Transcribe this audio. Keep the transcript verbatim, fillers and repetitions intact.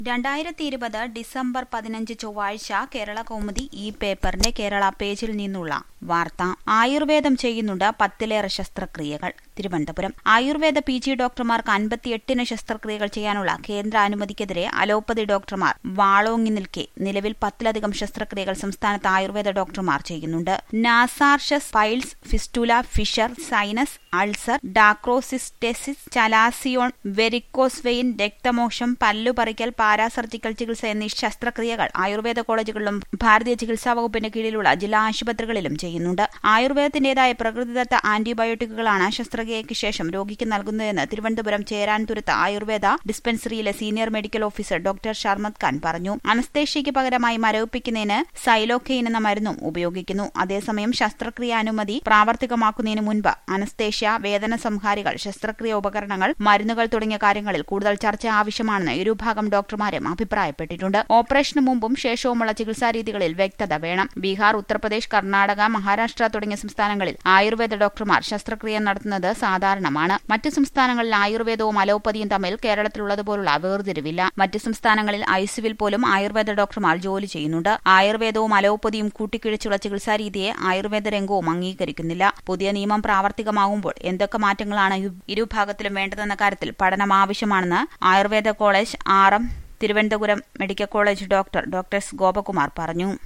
രണ്ടായിരത്തി ഇരുപത് ഡിസംബർ പതിനഞ്ച് ചൊവ്വാഴ്ച കേരള കൗമുദി ഈ പേപ്പറിന്റെ കേരള പേജിൽ നിന്നുള്ള വാർത്ത. ആയുർവേദം ചെയ്യുന്നുണ്ട് പത്തിലേറെ ശസ്ത്രക്രിയകൾ. തിരുവനന്തപുരം. ആയുർവേദ പി ജി ഡോക്ടർമാർക്ക് അൻപത്തിയെട്ടിന് ശസ്ത്രക്രിയകൾ ചെയ്യാനുള്ള കേന്ദ്ര അനുമതിക്കെതിരെ അലോപ്പതി ഡോക്ടർമാർ വാളോങ്ങി നിൽക്കെ നിലവിൽ പത്തിലധികം ശസ്ത്രക്രിയകൾ സംസ്ഥാനത്ത് ആയുർവേദ ഡോക്ടർമാർ ചെയ്യുന്നുണ്ട്. നാസാർഷസ്, piles, fistula, fissure, sinus, ulcer, dacryocystitis, chalazion, varicose vein, രക്തമോക്ഷം, പല്ലുപറിക്കൽ, പാരാസർജിക്കൽ ചികിത്സ എന്നീ ശസ്ത്രക്രിയകൾ ആയുർവേദ കോളേജുകളിലും ഭാരതീയ ചികിത്സാ വകുപ്പിന്റെ കീഴിലുള്ള ജില്ലാ ആശുപത്രികളിലും ചെയ്യുന്നുണ്ട്. ആയുർവേദത്തിന്റേതായ പ്രകൃതിദത്ത ആന്റിബയോട്ടിക്കുകളാണ് ശസ്ത്രക്രിയയ്ക്ക് ശേഷം രോഗിക്ക് നൽകുന്നതെന്ന് തിരുവനന്തപുരം ചേരാൻതുരുത്ത് ആയുർവേദ ഡിസ്പെൻസറിയിലെ senior medical officer doctor Sharmad Khan പറഞ്ഞു. അനസ്തേഷ്യയ്ക്ക് പകരമായി മരവിപ്പിക്കുന്നതിന് സൈലോക്കെയിൻ എന്ന മരുന്നും ഉപയോഗിക്കുന്നു. അതേസമയം ശസ്ത്രക്രിയ അനുമതി പ്രാവർത്തികമാക്കുന്നതിന് മുൻപ് അനസ്തേഷ്യ, വേദന സംഹാരികൾ, ശസ്ത്രക്രിയ ഉപകരണങ്ങൾ, മരുന്നുകൾ തുടങ്ങിയ കാര്യങ്ങളിൽ കൂടുതൽ ചർച്ച ആവശ്യമാണെന്ന് ഇരുഭാഗം ഡോക്ടർമാരും അഭിപ്രായപ്പെട്ടിട്ടുണ്ട്. ഓപ്പറേഷന് മുമ്പും ശേഷവുമുള്ള ചികിത്സാരീതികളിൽ വ്യക്തത വേണം. ബീഹാർ, ഉത്തർപ്രദേശ്, കർണാടക, മഹാരാഷ്ട്ര തുടങ്ങിയ സംസ്ഥാനങ്ങളിൽ ആയുർവേദ ഡോക്ടർമാർ ശസ്ത്രക്രിയ നടത്തുന്നത് സാധാരണമാണ്. മറ്റ് സംസ്ഥാനങ്ങളിൽ ആയുർവേദവും അലോപ്പതിയും തമ്മിൽ കേരളത്തിലുള്ളതുപോലുള്ള വേർതിരിവില്ല. മറ്റ് സംസ്ഥാനങ്ങളിൽ ഐസിയുവിൽ പോലും ആയുർവേദ ഡോക്ടർമാർ ജോലി ചെയ്യുന്നുണ്ട്. ആയുർവേദവും അലോപ്പതിയും കൂട്ടിക്കിഴച്ചുള്ള ചികിത്സാരീതിയെ ആയുർവേദ രംഗവും അംഗീകരിക്കുന്നില്ല. പുതിയ നിയമം പ്രാവർത്തികമാകുമ്പോൾ എന്തൊക്കെ മാറ്റങ്ങളാണ് ഇരുഭാഗത്തിലും വേണ്ടതെന്ന കാര്യത്തിൽ പഠനം ആവശ്യമാണെന്ന് Ayurveda college R M Thiruvananthapuram medical college doctor doctor S Gopakumar പറഞ്ഞു.